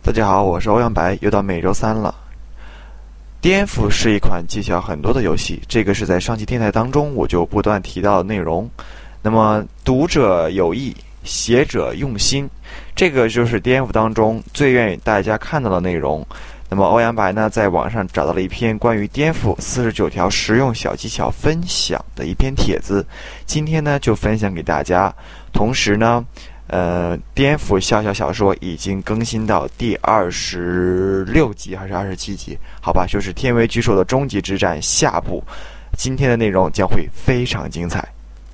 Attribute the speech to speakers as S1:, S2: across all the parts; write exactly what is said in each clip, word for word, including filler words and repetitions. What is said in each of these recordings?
S1: 大家好，我是欧阳白，又到每周三了。颠覆是一款技巧很多的游戏，这个是在上期电台当中我就不断提到的内容。那么读者有意，写者用心，这个就是颠覆当中最愿意大家看到的内容。那么欧阳白呢，在网上找到了一篇关于颠覆四十九条实用小技巧分享的一篇帖子，今天呢就分享给大家。同时呢呃，颠覆小小小说已经更新到第二十六集还是二十七集？好吧，就是天为巨兽的终极之战下部。今天的内容将会非常精彩。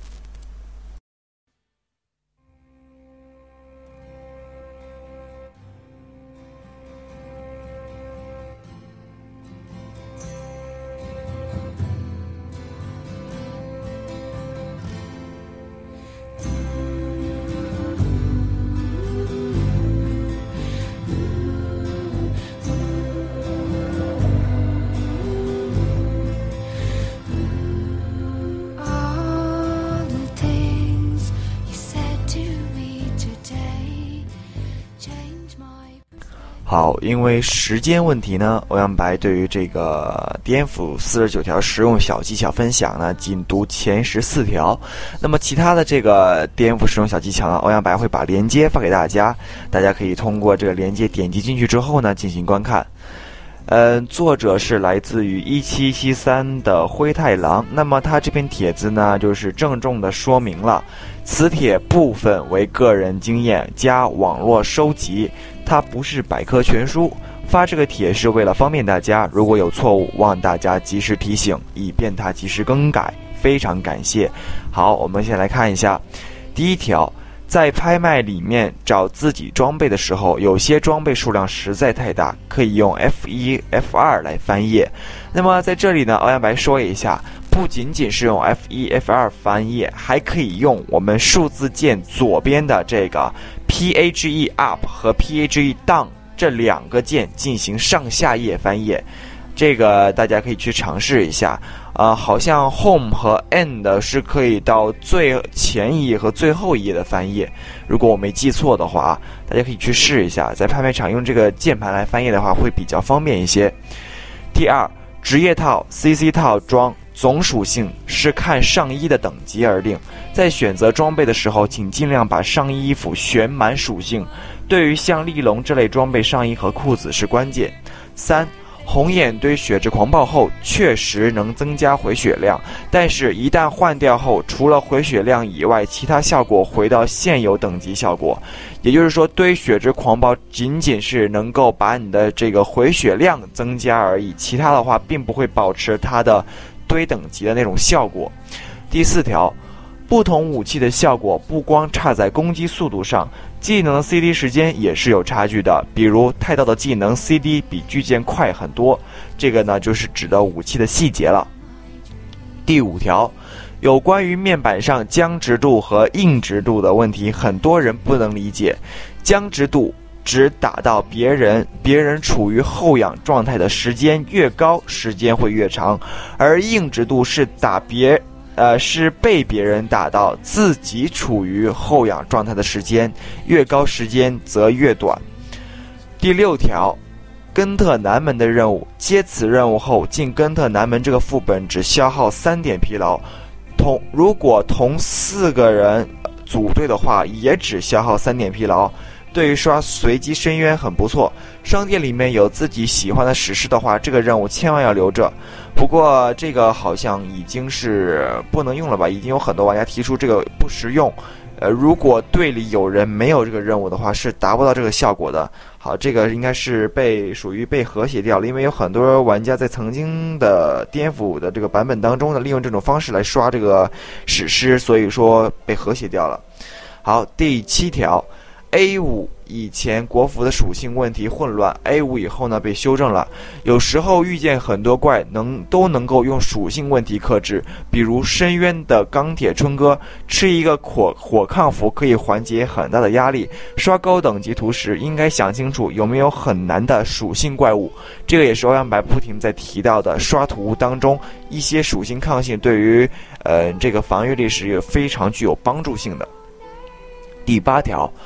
S1: 好，因为时间问题呢，欧阳白对于这个颠覆四十九条实用小技巧分享呢，仅读前十四条。那么其他的这个颠覆实用小技巧呢，欧阳白会把链接发给大家，大家可以通过这个链接点击进去之后呢，进行观看。呃，作者是来自于一七七三的灰太狼。那么他这篇帖子呢，就是郑重的说明了，此帖部分为个人经验加网络收集，它不是百科全书。发这个帖是为了方便大家，如果有错误，望大家及时提醒，以便他及时更改。非常感谢。好，我们先来看一下第一条。在拍卖里面找自己装备的时候，有些装备数量实在太大，可以用 F 一 F 二 来翻页。那么在这里呢，欧阳白说一下，不仅仅是用 F 一 F 二 翻页，还可以用我们数字键左边的这个 P A G E up 和 P A G E down 这两个键进行上下页翻页。这个大家可以去尝试一下。呃，好像 Home 和 End 是可以到最前一页和最后一页的翻页，如果我没记错的话，大家可以去试一下，在拍卖场用这个键盘来翻页的话会比较方便一些。第二，职业套 C C 套装总属性是看上衣的等级而定，在选择装备的时候，请尽量把上衣衣服选满属性，对于像利龙这类装备，上衣和裤子是关键。三，红眼堆血之狂暴后确实能增加回血量，但是一旦换掉后，除了回血量以外，其他效果回到现有等级效果。也就是说，堆血之狂暴仅仅是能够把你的这个回血量增加而已，其他的话并不会保持它的堆等级的那种效果。第四条，不同武器的效果不光差在攻击速度上，技能的 C D 时间也是有差距的，比如太刀的技能 C D 比巨剑快很多，这个呢就是指的武器的细节了。第五条，有关于面板上僵直度和硬直度的问题，很多人不能理解。僵直度只打到别人，别人处于后仰状态的时间越高，时间会越长，而硬直度是打别呃，是被别人打到自己处于后仰状态的时间越高，时间则越短。第六条，根特南门的任务，接此任务后进根特南门这个副本只消耗三点疲劳，同如果同四个人组队的话，也只消耗三点疲劳。对于刷随机深渊很不错，商店里面有自己喜欢的史诗的话，这个任务千万要留着。不过这个好像已经是不能用了吧，已经有很多玩家提出这个不实用。呃，如果队里有人没有这个任务的话，是达不到这个效果的。好，这个应该是被属于被和谐掉了，因为有很多玩家在曾经的颠覆的这个版本当中呢，利用这种方式来刷这个史诗，所以说被和谐掉了。好，第七条。A 五 以前国服的属性问题混乱 ，A 五 以后呢被修正了。有时候遇见很多怪能都能够用属性问题克制，比如深渊的钢铁春哥，吃一个火火抗符可以缓解很大的压力。刷高等级图时应该想清楚有没有很难的属性怪物，这个也是欧阳白不停在提到的。刷图当中一些属性抗性对于呃这个防御力是非常具有帮助性的。第八条。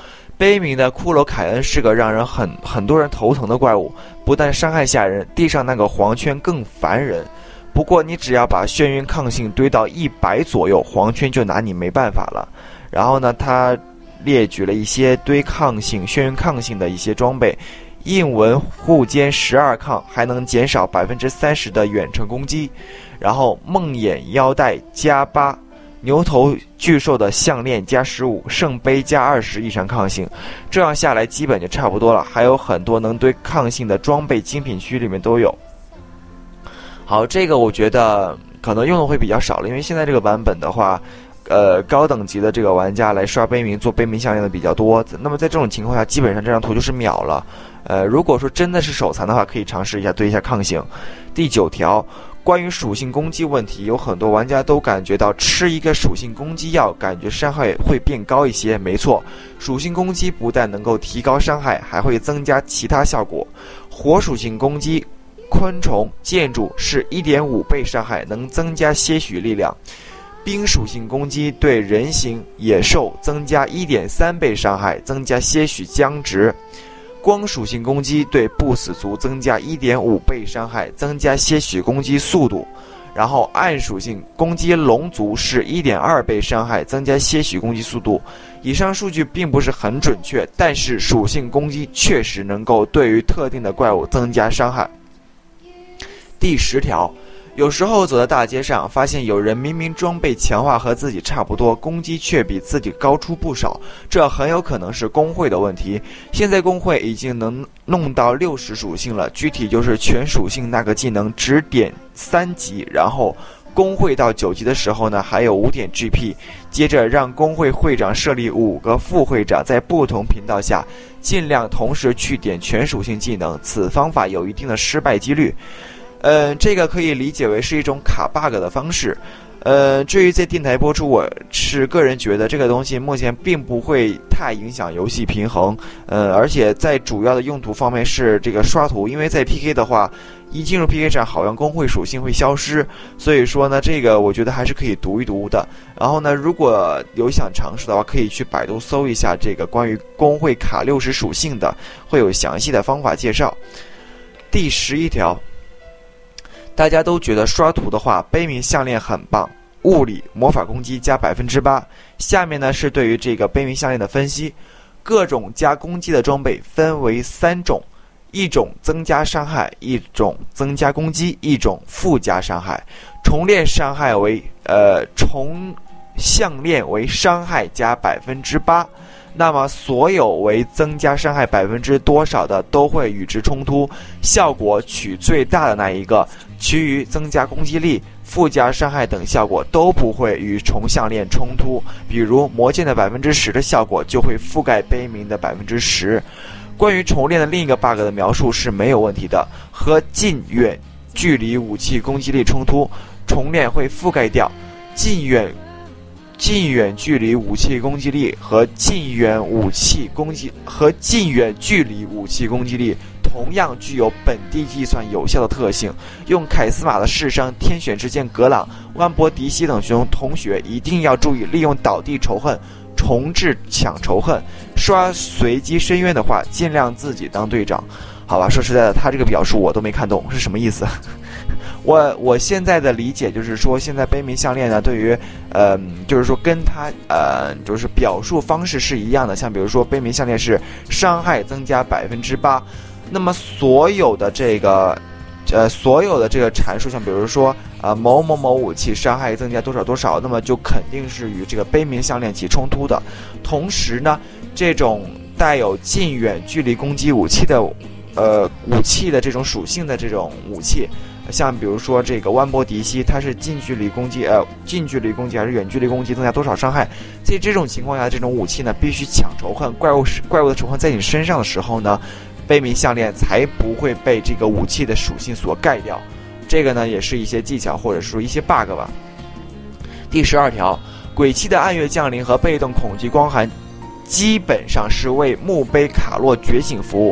S1: 悲鸣的骷髅凯恩是个让人很很多人头疼的怪物，不但伤害吓人，地上那个黄圈更烦人。不过你只要把眩晕抗性堆到一百左右，黄圈就拿你没办法了。然后呢，他列举了一些堆抗性、眩晕抗性的一些装备，印纹护肩十二抗，还能减少百分之三十的远程攻击。然后梦魇腰带加八，牛头巨兽的项链加十五，圣杯加二十异常抗性。这样下来基本就差不多了，还有很多能堆抗性的装备，精品区里面都有。好，这个我觉得可能用的会比较少了，因为现在这个版本的话，呃，高等级的这个玩家来刷悲鸣做悲鸣项链的比较多。那么在这种情况下，基本上这张图就是秒了。呃，如果说真的是手残的话，可以尝试一下堆一下抗性。第九条，关于属性攻击问题，有很多玩家都感觉到吃一个属性攻击药，感觉伤害会变高一些。没错，属性攻击不但能够提高伤害，还会增加其他效果。火属性攻击昆虫、建筑是 一点五 倍伤害，能增加些许力量。冰属性攻击对人形、野兽增加 一点三 倍伤害，增加些许僵直。光属性攻击对不死族增加 一点五 倍伤害，增加些许攻击速度。然后暗属性攻击龙族是 一点二 倍伤害，增加些许攻击速度。以上数据并不是很准确，但是属性攻击确实能够对于特定的怪物增加伤害。第十条，有时候走在大街上，发现有人明明装备强化和自己差不多，攻击却比自己高出不少，这很有可能是工会的问题。现在工会已经能弄到六十属性了，具体就是全属性那个技能只点三级，然后工会到九级的时候呢，还有五点 G P， 接着让工会会长设立五个副会长，在不同频道下尽量同时去点全属性技能，此方法有一定的失败几率。呃，这个可以理解为是一种卡 bug 的方式。呃，至于在电台播出，我是个人觉得这个东西目前并不会太影响游戏平衡。呃，而且在主要的用途方面是这个刷图，因为在 P K 的话，一进入 P K 战，好像工会属性会消失，所以说呢，这个我觉得还是可以读一读的。然后呢，如果有想尝试的话，可以去百度搜一下这个关于工会卡六十属性的，会有详细的方法介绍。第十一条。大家都觉得刷图的话，悲鸣项链很棒，物理魔法攻击加 百分之八。 下面呢是对于这个悲鸣项链的分析。各种加攻击的装备分为三种，一种增加伤害，一种增加攻击，一种附加伤害。重链伤害为呃重项链为伤害加 百分之八。那么所有为增加伤害百分之多少的都会与之冲突，效果取最大的那一个，其余增加攻击力、附加伤害等效果都不会与重项链冲突。比如魔剑的 百分之十 的效果就会覆盖悲鸣的 百分之十。关于重链的另一个 bug 的描述是没有问题的，和近远距离武器攻击力冲突，重链会覆盖掉近远近远距离武器攻击力和近远武器攻击和近远距离武器攻击力同样具有本地计算有效的特性。用凯斯玛的弑伤、天选之剑格朗、万博迪西等同同学一定要注意利用倒地仇恨重置抢仇恨。刷随机深渊的话，尽量自己当队长。好吧，说实在的，他这个表述我都没看懂是什么意思。我我现在的理解就是说，现在悲鸣项链呢，对于呃，就是说跟它呃，就是表述方式是一样的。像比如说，悲鸣项链是伤害增加百分之八，那么所有的这个呃，所有的这个阐述，像比如说呃某某某武器伤害增加多少多少，那么就肯定是与这个悲鸣项链起冲突的。同时呢，这种带有近远距离攻击武器的呃武器的这种属性的这种武器。像比如说这个万博迪西，它是近距离攻击，呃，近距离攻击还是远距离攻击增加多少伤害？在这种情况下，这种武器呢必须抢仇恨，怪物怪物的仇恨在你身上的时候呢，悲鸣项链才不会被这个武器的属性所盖掉。这个呢也是一些技巧或者说一些 bug 吧。第十二条，鬼泣的暗月降临和被动恐惧光环基本上是为墓碑卡洛觉醒服务，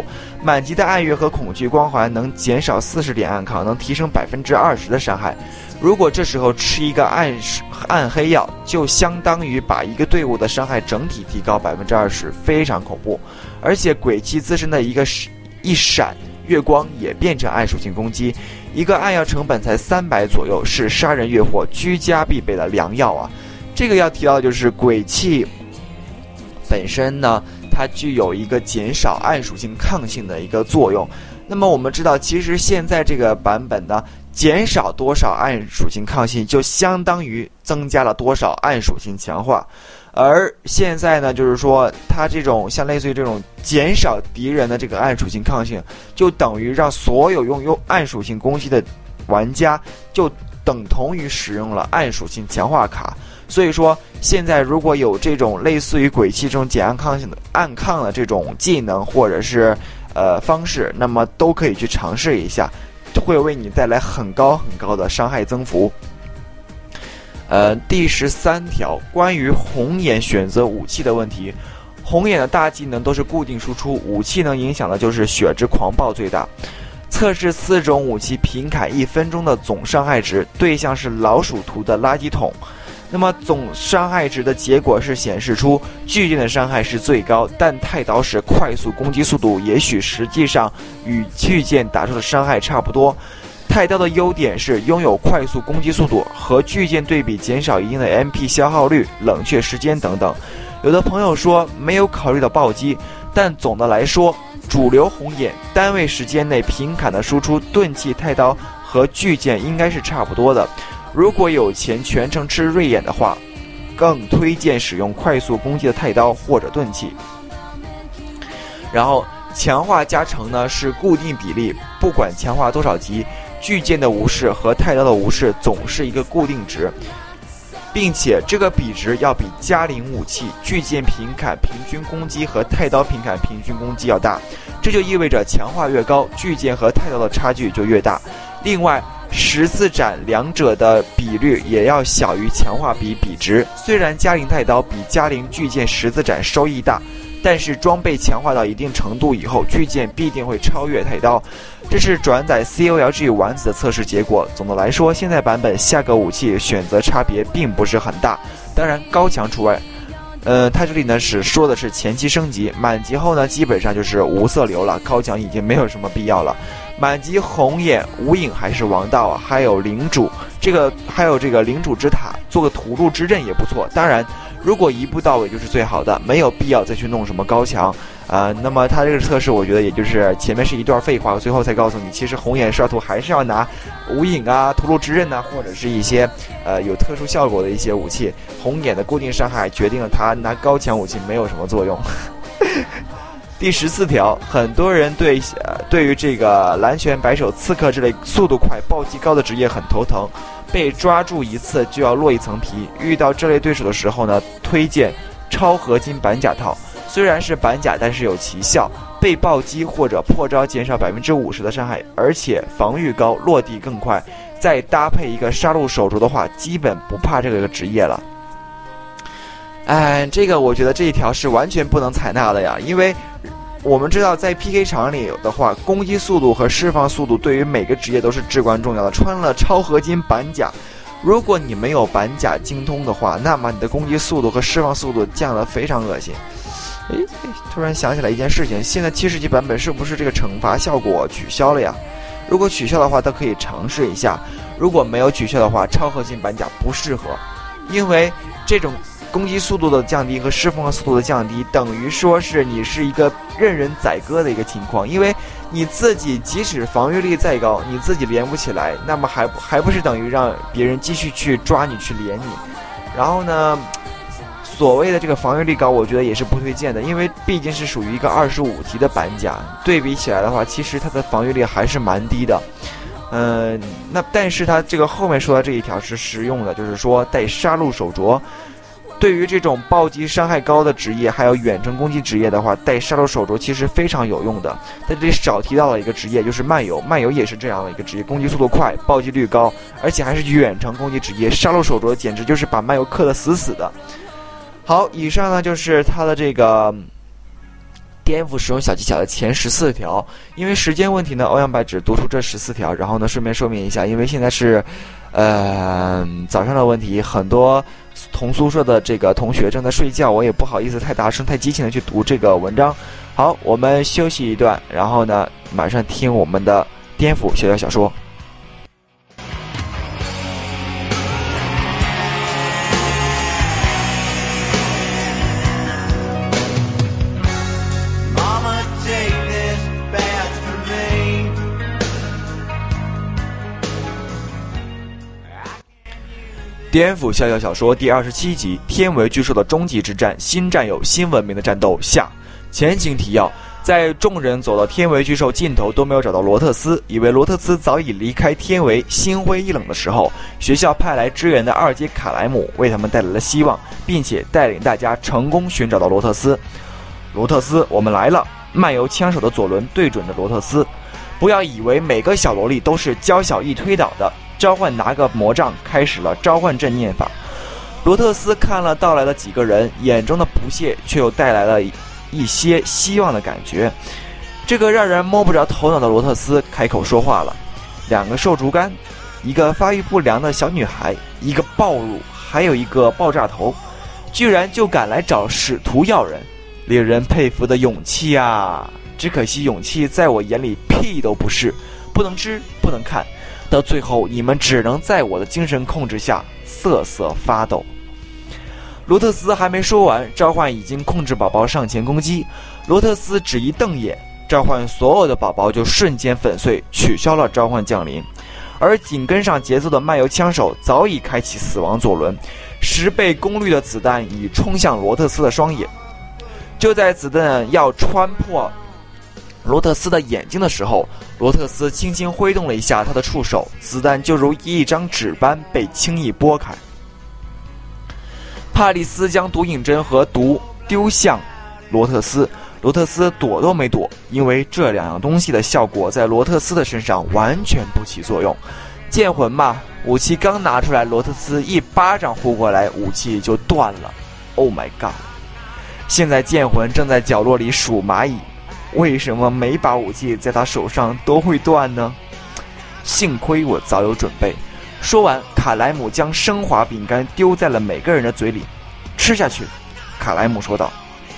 S1: 满级的暗月和恐惧光环能减少四十点暗抗，能提升百分之二十的伤害。如果这时候吃一个暗暗黑药，就相当于把一个队伍的伤害整体提高百分之二十，非常恐怖。而且鬼泣自身的一个一闪月光也变成暗属性攻击，一个暗药成本才三百左右，是杀人越货居家必备的良药啊！这个要提到的就是鬼泣本身呢，它具有一个减少暗属性抗性的一个作用。那么我们知道，其实现在这个版本呢，减少多少暗属性抗性，就相当于增加了多少暗属性强化。而现在呢，就是说它这种像类似于这种减少敌人的这个暗属性抗性，就等于让所有拥有暗属性攻击的玩家就等同于使用了暗属性强化卡。所以说现在如果有这种类似于鬼泣这种减暗抗性的暗抗的这种技能或者是呃方式，那么都可以去尝试一下，会为你带来很高很高的伤害增幅。呃，第十三条，关于红眼选择武器的问题。红眼的大技能都是固定输出，武器能影响的就是血之狂暴最大。测试四种武器平砍一分钟的总伤害值，对象是老鼠图的垃圾桶。那么总伤害值的结果是显示出巨剑的伤害是最高，但太刀时快速攻击速度也许实际上与巨剑打出的伤害差不多。太刀的优点是拥有快速攻击速度，和巨剑对比减少一定的 M P 消耗率、冷却时间等等。有的朋友说没有考虑到暴击，但总的来说，主流红眼单位时间内平砍的输出钝器太刀和巨剑应该是差不多的。如果有钱全程吃锐眼的话，更推荐使用快速攻击的太刀或者钝器。然后强化加成呢是固定比例，不管强化多少级，巨剑的无视和太刀的无视总是一个固定值，并且这个比值要比加零武器巨剑平砍平均攻击和太刀平砍平均攻击要大，这就意味着强化越高，巨剑和太刀的差距就越大。另外十字斩两者的比率也要小于强化比比值，虽然加零太刀比加零巨剑十字斩收益大，但是装备强化到一定程度以后，巨剑必定会超越太刀。这是转载 C O L G 丸子的测试结果。总的来说，现在版本下个武器选择差别并不是很大，当然高强除外。呃，它这里呢是说的是前期升级，满级后呢基本上就是无色流了，高强已经没有什么必要了。满级红眼无影还是王道啊，还有领主这个，还有这个领主之塔，做个屠戮之刃也不错。当然，如果一步到位就是最好的，没有必要再去弄什么高强啊、呃。那么它这个测试，我觉得也就是前面是一段废话，最后才告诉你，其实红眼刷图还是要拿无影啊、屠戮之刃啊，或者是一些呃有特殊效果的一些武器。红眼的固定伤害决定了它拿高强武器没有什么作用。第十四条，很多人对呃对于这个蓝拳、白手、刺客这类速度快、暴击高的职业很头疼，被抓住一次就要落一层皮。遇到这类对手的时候呢，推荐超合金板甲套，虽然是板甲，但是有奇效，被暴击或者破招减少百分之五十的伤害，而且防御高，落地更快。再搭配一个杀戮手镯的话，基本不怕这个职业了。哎，这个我觉得这一条是完全不能采纳的呀，因为我们知道在 P K 场里的话，攻击速度和释放速度对于每个职业都是至关重要的。穿了超合金板甲，如果你没有板甲精通的话，那么你的攻击速度和释放速度降得非常恶心。诶，突然想起来一件事情，现在七十级版本是不是这个惩罚效果取消了呀？如果取消的话，都可以尝试一下。如果没有取消的话，超合金板甲不适合，因为这种攻击速度的降低和释放速度的降低，等于说是你是一个任人宰割的一个情况。因为你自己即使防御力再高，你自己连不起来，那么还还不是等于让别人继续去抓你去连你。然后呢，所谓的这个防御力高，我觉得也是不推荐的，因为毕竟是属于一个二十五级的板甲，对比起来的话，其实它的防御力还是蛮低的。嗯、呃，那但是它这个后面说的这一条是实用的，就是说带杀戮手镯。对于这种暴击伤害高的职业，还有远程攻击职业的话，带杀戮手镯其实非常有用的。在这里少提到了一个职业，就是漫游。漫游也是这样的一个职业，攻击速度快，暴击率高，而且还是远程攻击职业。杀戮手镯简直就是把漫游克得死死的。好，以上呢就是它的这个颠覆使用小技巧的前十四条。因为时间问题呢，欧阳白只读出这十四条，然后呢顺便说明一下，因为现在是呃早上的问题，很多同宿舍的这个同学正在睡觉，我也不好意思太大声太激情的去读这个文章。好，我们休息一段，然后呢马上听我们的颠覆小小小说。颠覆小小小说第二十七集：天为巨兽的终极之战，新战友新文明的战斗下。前情提要：在众人走到天为巨兽尽头都没有找到罗特斯，以为罗特斯早已离开天为，心灰意冷的时候，学校派来支援的二阶卡莱姆为他们带来了希望，并且带领大家成功寻找到罗特斯。罗特斯，我们来了！漫游枪手的左轮对准着罗特斯。不要以为每个小萝莉都是娇小易推倒的。召唤拿个魔杖，开始了召唤阵念法。罗特斯看了到来的几个人，眼中的不屑却又带来了一些希望的感觉。这个让人摸不着头脑的罗特斯开口说话了：两个瘦竹竿，一个发育不良的小女孩，一个暴乳，还有一个爆炸头，居然就敢来找使徒要人，令人佩服的勇气啊！只可惜勇气在我眼里屁都不是，不能知不能看，到最后你们只能在我的精神控制下瑟瑟发抖。罗特斯还没说完，召唤已经控制宝宝上前攻击。罗特斯只一瞪眼，召唤所有的宝宝就瞬间粉碎，取消了召唤降临。而紧跟上节奏的漫游枪手早已开启死亡左轮，十倍功率的子弹已冲向罗特斯的双眼。就在子弹要穿破罗特斯的眼睛的时候，罗特斯轻轻挥动了一下他的触手，子弹就如一张纸般被轻易拨开。帕里斯将毒瘾针和毒丢向罗特斯，罗特斯躲都没躲，因为这两样东西的效果在罗特斯的身上完全不起作用。剑魂嘛，武器刚拿出来，罗特斯一巴掌呼过来，武器就断了。Oh my god！ 现在剑魂正在角落里数蚂蚁，为什么每把武器在他手上都会断呢？幸亏我早有准备。说完，卡莱姆将升华饼干丢在了每个人的嘴里，吃下去。卡莱姆说道。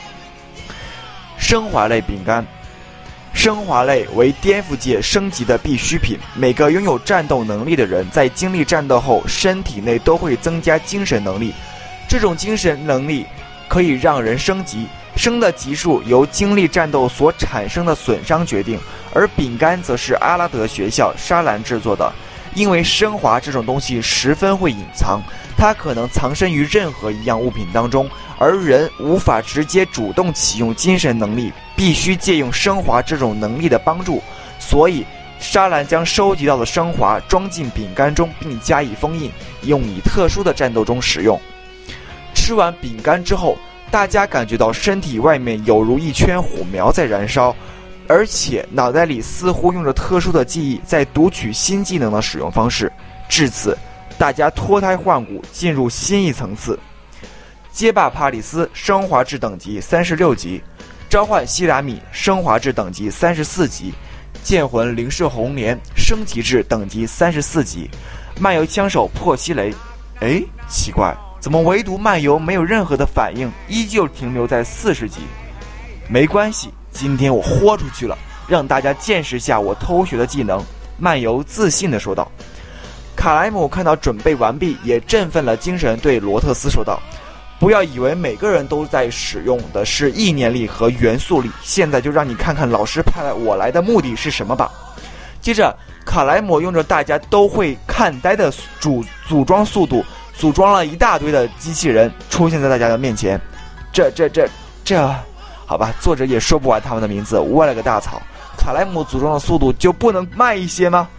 S1: 升华类饼干，升华类为颠覆界升级的必需品。每个拥有战斗能力的人在经历战斗后，身体内都会增加精神能力，这种精神能力可以让人升级，升的级数由经历战斗所产生的损伤决定。而饼干则是阿拉德学校沙兰制作的，因为升华这种东西十分会隐藏，它可能藏身于任何一样物品当中，而人无法直接主动启用精神能力，必须借用升华这种能力的帮助。所以沙兰将收集到的升华装进饼干中，并加以封印，用以特殊的战斗中使用。吃完饼干之后，大家感觉到身体外面有如一圈火苗在燃烧，而且脑袋里似乎用着特殊的记忆在读取新技能的使用方式。至此，大家脱胎换骨，进入新一层次。街霸帕里斯升华至等级三十六级，召唤希拉米升华至等级三十四级，剑魂灵视红莲升级至等级三十四级，漫游枪手破西雷。哎，奇怪，怎么唯独漫游没有任何的反应，依旧停留在四十级？没关系，今天我豁出去了，让大家见识下我偷学的技能。漫游自信地说道。卡莱姆看到准备完毕，也振奋了精神，对罗特斯说道：不要以为每个人都在使用的是意念力和元素力，现在就让你看看老师派我来的目的是什么吧。接着卡莱姆用着大家都会看呆的组组装速度，组装了一大堆的机器人出现在大家的面前。这这这这好吧，作者也说不完他们的名字，我了个大草，卡莱姆组装的速度就不能慢一些吗？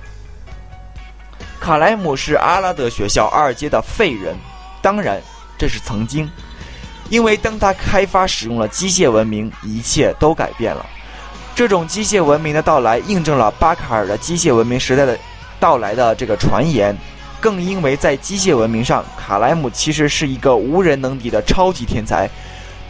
S1: 卡莱姆是阿拉德学校二阶的废人，当然这是曾经，因为当他开发使用了机械文明，一切都改变了。这种机械文明的到来印证了巴卡尔的机械文明时代的到来的这个传言，更因为在机械文明上，卡莱姆其实是一个无人能敌的超级天才。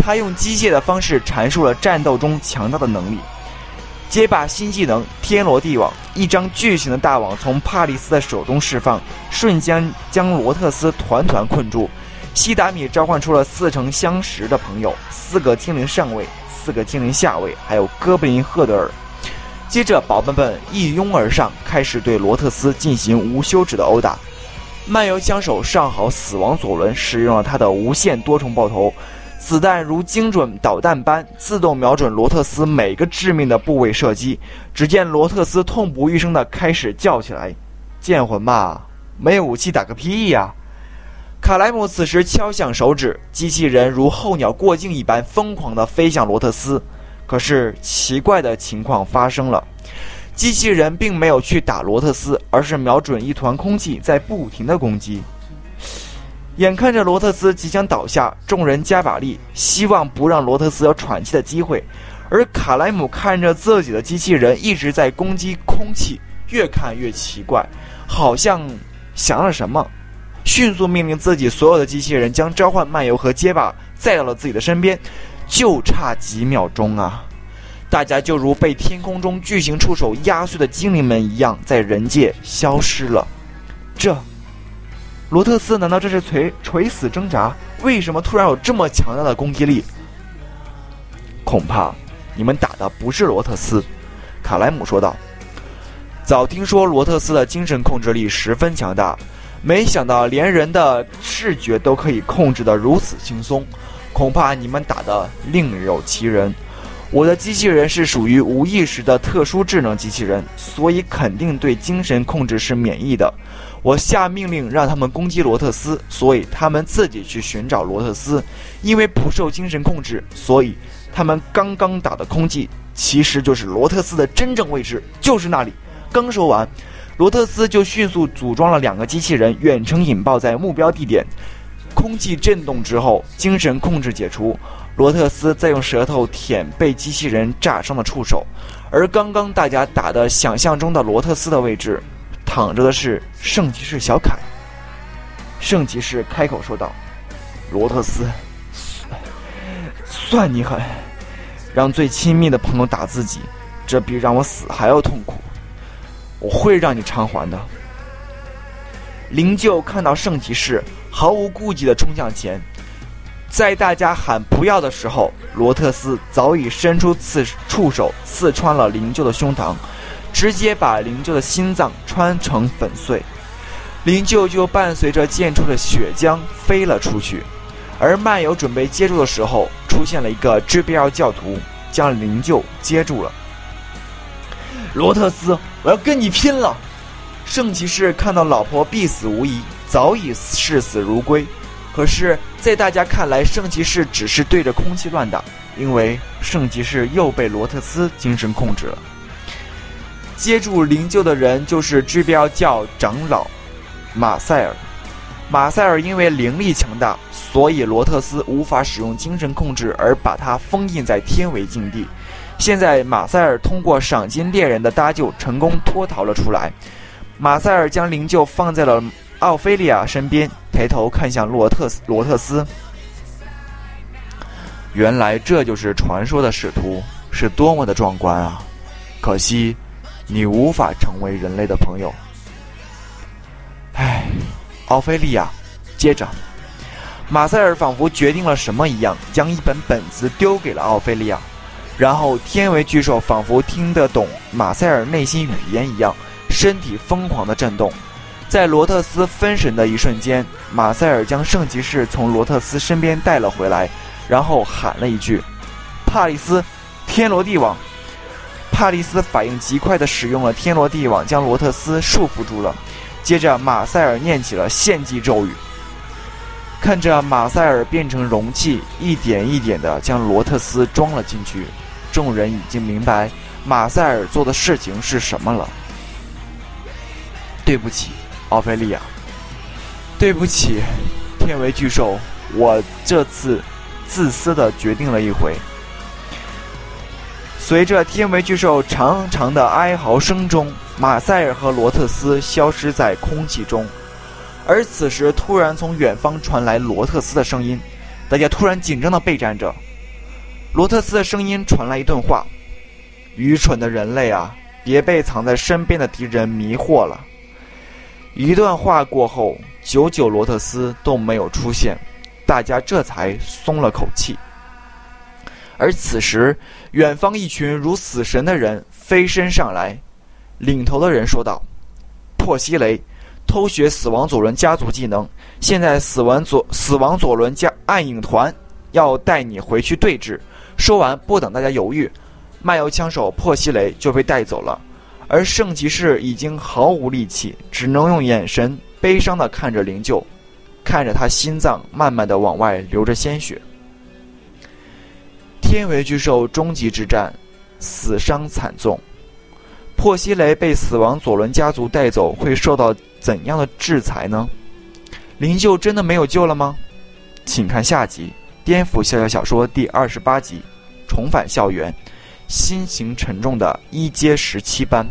S1: 他用机械的方式阐述了战斗中强大的能力。接把新技能天罗地网，一张巨型的大网从帕里斯的手中释放，瞬间将罗特斯团团困住。西达米召唤出了似曾相识的朋友，四个精灵上尉，四个精灵下尉，还有哥布林赫德尔。接着宝贝们一拥而上，开始对罗特斯进行无休止的殴打。漫游枪手上好死亡左轮使用了他的无限多重爆头，子弹如精准导弹般自动瞄准罗特斯每个致命的部位射击。只见罗特斯痛不欲生地开始叫起来：剑魂吧，没有武器打个屁呀！卡莱姆此时敲响手指，机器人如候鸟过境一般疯狂地飞向罗特斯。可是奇怪的情况发生了，机器人并没有去打罗特斯，而是瞄准一团空气在不停地攻击。眼看着罗特斯即将倒下，众人加把力，希望不让罗特斯有喘气的机会。而卡莱姆看着自己的机器人一直在攻击空气，越看越奇怪，好像想了什么，迅速命令自己所有的机器人将召唤漫游和街霸载到了自己的身边。就差几秒钟啊，大家就如被天空中巨型触手压碎的精灵们一样，在人界消失了。这罗特斯难道这是垂垂死挣扎？为什么突然有这么强大的攻击力？恐怕你们打的不是罗特斯，卡莱姆说道。早听说罗特斯的精神控制力十分强大，没想到连人的视觉都可以控制得如此轻松，恐怕你们打的另有其人。我的机器人是属于无意识的特殊智能机器人，所以肯定对精神控制是免疫的。我下命令让他们攻击罗特斯，所以他们自己去寻找罗特斯。因为不受精神控制，所以他们刚刚打的空气其实就是罗特斯的真正位置，就是那里。刚说完，罗特斯就迅速组装了两个机器人，远程引爆在目标地点。空气震动之后，精神控制解除，罗特斯再用舌头舔被机器人炸伤的触手。而刚刚大家打的想象中的罗特斯的位置，躺着的是圣骑士小凯。圣骑士开口说道：罗特斯，算你狠，让最亲密的朋友打自己，这比让我死还要痛苦，我会让你偿还的。灵柩看到圣骑士，毫无顾忌地冲向前，在大家喊不要的时候，罗特斯早已伸出刺触手刺穿了灵柩的胸膛，直接把灵柩的心脏穿成粉碎。灵柩就伴随着溅出的血浆飞了出去。而漫游准备接住的时候，出现了一个 G B L 教徒，将灵柩接住了。罗特斯，我要跟你拼了！圣骑士看到老婆必死无疑，早已视死如归。可是在大家看来，圣骑士只是对着空气乱打，因为圣骑士又被罗特斯精神控制了。接住灵柩的人就是 G B L 教长老马塞尔。马塞尔因为灵力强大，所以罗特斯无法使用精神控制，而把他封印在天维禁地。现在马塞尔通过赏金猎人的搭救，成功脱逃了出来。马塞尔将灵柩放在了奥菲利亚身边，抬头看向罗特斯罗特斯。原来这就是传说的使徒，是多么的壮观啊！可惜你无法成为人类的朋友。唉，奥菲利亚。接着马塞尔仿佛决定了什么一样，将一本本子丢给了奥菲利亚。然后天维巨兽仿佛听得懂马塞尔内心语言一样，身体疯狂地震动。在罗特斯分神的一瞬间，马塞尔将圣骑士从罗特斯身边带了回来，然后喊了一句：帕里斯，天罗地网。帕里斯反应极快地使用了天罗地网，将罗特斯束缚住了。接着马塞尔念起了献祭咒语。看着马塞尔变成容器，一点一点地将罗特斯装了进去，众人已经明白马塞尔做的事情是什么了。对不起，奥菲利亚。对不起，天维巨兽，我这次自私地决定了一回。随着天维巨兽长长的哀嚎声中，马塞尔和罗特斯消失在空气中。而此时突然从远方传来罗特斯的声音，大家突然紧张地备战着， 罗特斯的声音传来一段话：愚蠢的人类啊，别被藏在身边的敌人迷惑了。一段话过后，久久罗特斯都没有出现，大家这才松了口气。而此时，远方一群如死神的人飞身上来，领头的人说道：珀西雷，偷学死亡左轮家族技能，现在死亡左死亡左轮加暗影团要带你回去对峙。说完，不等大家犹豫，卖油枪手珀西雷就被带走了。而圣骑士已经毫无力气，只能用眼神悲伤地看着灵柩，看着他心脏慢慢地往外流着鲜血。天维巨兽终极之战，死伤惨重。珀西雷被死亡左轮家族带走，会受到怎样的制裁呢？灵柩真的没有救了吗？请看下集《颠覆笑笑小说》第二十八集《重返校园》，心情沉重的一阶十七班。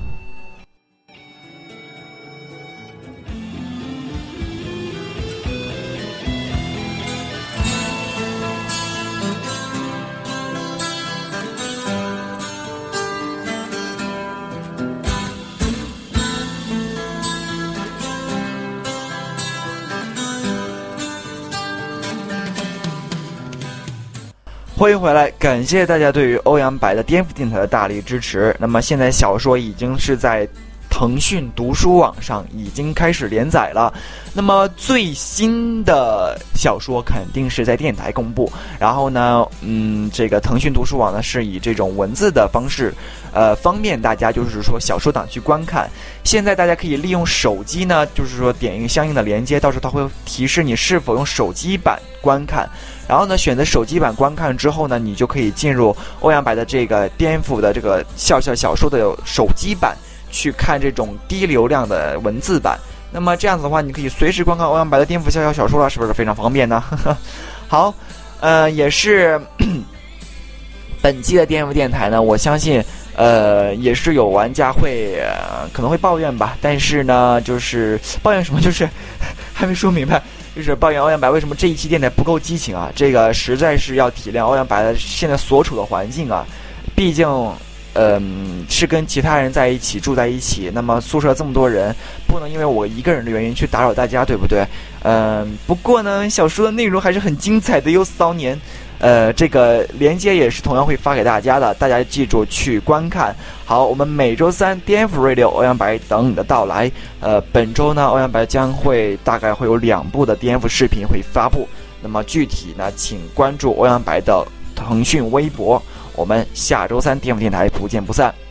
S1: 欢迎回来，感谢大家对于欧阳白的颠覆电台的大力支持。那么现在小说已经是在腾讯读书网上已经开始连载了，那么最新的小说肯定是在电台公布。然后呢，嗯，这个腾讯读书网呢是以这种文字的方式，呃，方便大家就是说小说党去观看。现在大家可以利用手机呢，就是说点一个相应的连接，到时候它会提示你是否用手机版观看。然后呢，选择手机版观看之后呢，你就可以进入欧阳白的这个颠覆的这个笑笑小说的手机版，去看这种低流量的文字版。那么这样子的话，你可以随时观看欧阳白的颠覆笑笑小说了，是不是非常方便呢？好，呃，也是本期的颠覆电台呢，我相信，呃，也是有玩家会、呃、可能会抱怨吧，但是呢，就是抱怨什么，就是还没说明白。就是抱怨欧阳白为什么这一期电台不够激情啊？这个实在是要体谅欧阳白的现在所处的环境啊，毕竟，嗯、呃，是跟其他人在一起住在一起，那么宿舍这么多人，不能因为我一个人的原因去打扰大家，对不对？嗯、呃，不过呢，小说的内容还是很精彩的哟，骚年。呃，这个连接也是同样会发给大家的，大家记住去观看。好，我们每周三 D F Radio 欧阳白等你的到来。呃，本周呢，欧阳白将会大概会有两部的 D F 视频会发布。那么具体呢，请关注欧阳白的腾讯微博。我们下周三 D F 电台不见不散。